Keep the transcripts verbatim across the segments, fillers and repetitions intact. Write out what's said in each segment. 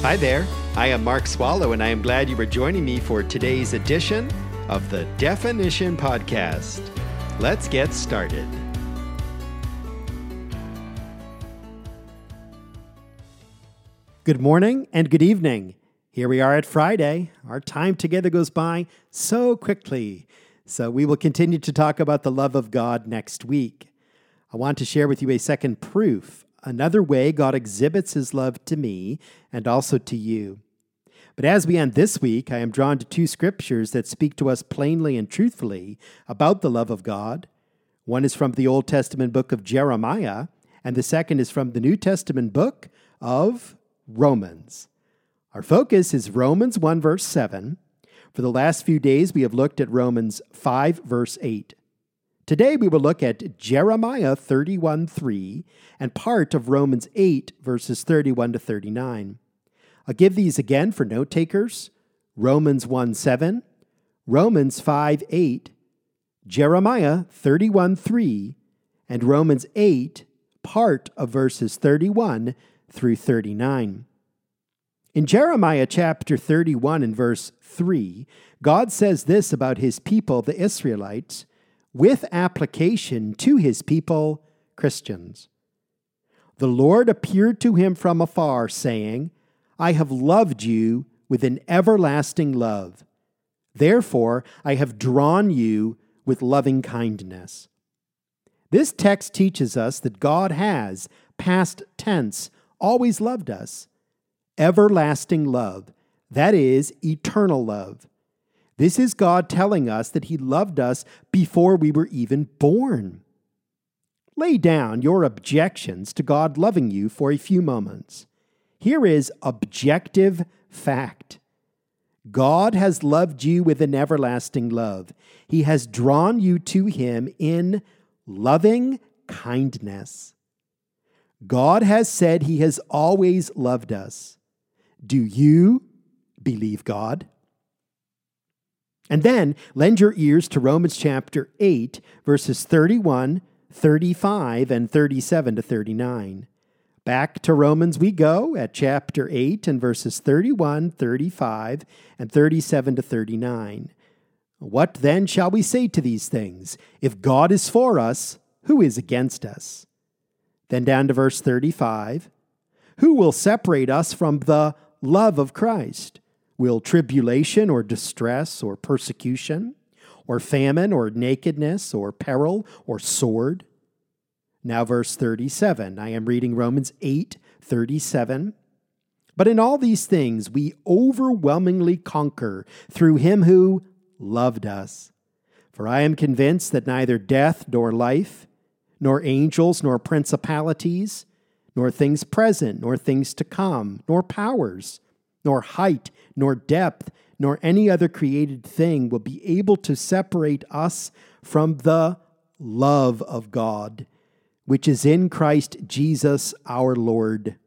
Hi there, I am Mark Swallow, and I am glad you are joining me for today's edition of the Definition Podcast. Let's get started. Good morning and good evening. Here we are at Friday. Our time together goes by so quickly. So we will continue to talk about the love of God next week. I want to share with you a second proof, another way God exhibits his love to me and also to you. But as we end this week, I am drawn to two scriptures that speak to us plainly and truthfully about the love of God. One is from the Old Testament book of Jeremiah, and the second is from the New Testament book of Romans. Our focus is Romans one, verse seven. For the last few days, we have looked at Romans five, verse eight. Today, we will look at Jeremiah thirty-one, three and part of Romans eight, verses thirty-one to thirty-nine. I'll give these again for note takers. Romans one, seven, Romans five, eight, Jeremiah thirty-one, three, and Romans eight, part of verses thirty-one through thirty-nine. In Jeremiah chapter thirty-one and verse three, God says this about his people, the Israelites, with application to his people, Christians. The Lord appeared to him from afar, saying, I have loved you with an everlasting love. Therefore, I have drawn you with loving kindness. This text teaches us that God has, past tense, always loved us. Everlasting love, that is, eternal love. This is God telling us that he loved us before we were even born. Lay down your objections to God loving you for a few moments. Here is objective fact. God has loved you with an everlasting love. He has drawn you to him in loving kindness. God has said he has always loved us. Do you believe God? And then lend your ears to Romans chapter eight, verses thirty-one, thirty-five, and thirty-seven to thirty-nine. Back to Romans we go at chapter eight and verses thirty-one, thirty-five, and thirty-seven to thirty-nine. What then shall we say to these things? If God is for us, who is against us? Then down to verse thirty-five. Who will separate us from the love of Christ? Will tribulation or distress or persecution or famine or nakedness or peril or sword? Now verse thirty-seven. I am reading Romans eight, thirty-seven. But in all these things we overwhelmingly conquer through him who loved us. For I am convinced that neither death nor life, nor angels nor principalities, nor things present, nor things to come, nor powers, nor height, nor depth, nor any other created thing will be able to separate us from the love of God, which is in Christ Jesus our Lord.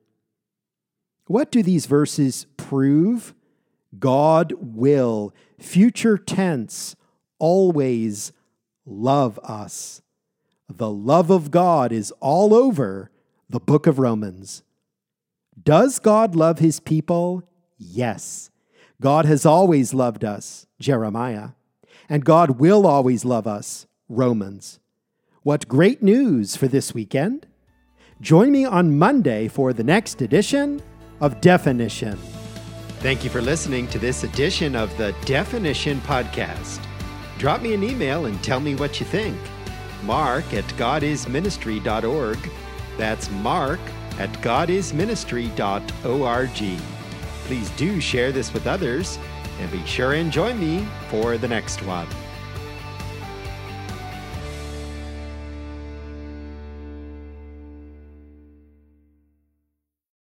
What do these verses prove? God will, future tense, always love us. The love of God is all over the book of Romans. Does God love his people? Yes. God has always loved us, Jeremiah, and God will always love us, Romans. What great news for this weekend. Join me on Monday for the next edition of Definition. Thank you for listening to this edition of the Definition Podcast. Drop me an email and tell me what you think. Mark at godisministry dot org. That's Mark at godisministry dot org. Please do share this with others and be sure and join me for the next one.